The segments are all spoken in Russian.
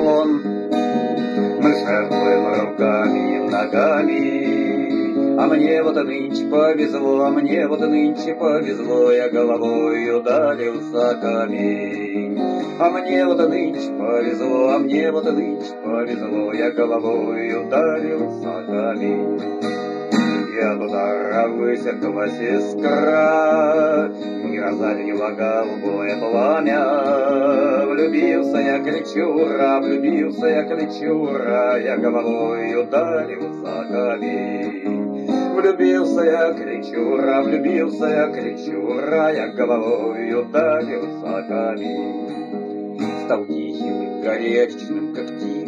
сон. Мы жертвуем руками и ногами, а мне вот нынче повезло, а мне вот нынче повезло, я головой ударился камень. А мне вот нынче повезло, а мне вот нынче повезло, я головой ударился камень. И от удара высекла сестра, мира залило голубое пламя. Влюбился я, кричу ура, влюбился я, кричу ура, я головой ударился камень. Влюбился я, кричу ура, влюбился я, кричу ура, я головой ударился камень. Стал тихим и горячечным, как тиф,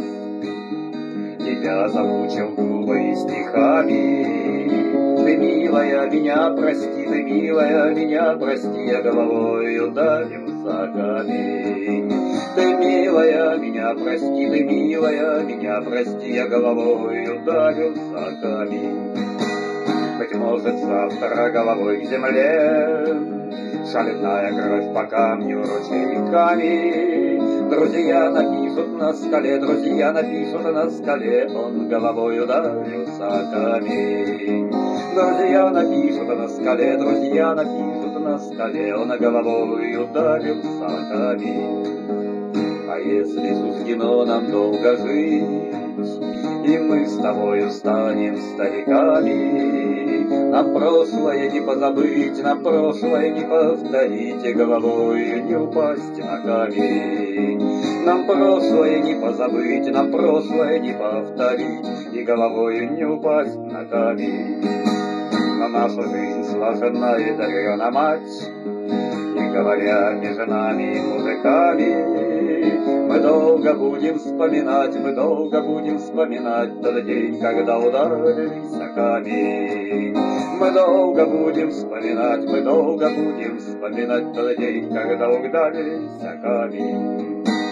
тебя замучил губы стихами. Ты, милая, меня прости, ты, милая, меня прости, я головой ударился камень. Ты, милая, меня прости, ты, милая, меня прости, я головой ударился камень. Быть может, завтра головой к земле шальная кровь по камню ручейками. Друзья напишут на скале, друзья напишут на скале, он головой ударился камень. Друзья напишут на скале, друзья напишут на скале, он головой ударился камень. А если суждено нам долго жить, и мы с тобою станем стариками, нам прошлое не позабыть, нам прошлое не повторить, и головою не упасть на камень. Нам прошлое не позабыть, нам прошлое не повторить, и головою не упасть на камень. Но наша жизнь сложена и дарена мать, и говоря между нами и мужиками, мы долго будем вспоминать, мы долго будем вспоминать тот день, когда ударились о камень. Мы долго будем вспоминать, мы долго будем вспоминать тот день, когда ударились о камень.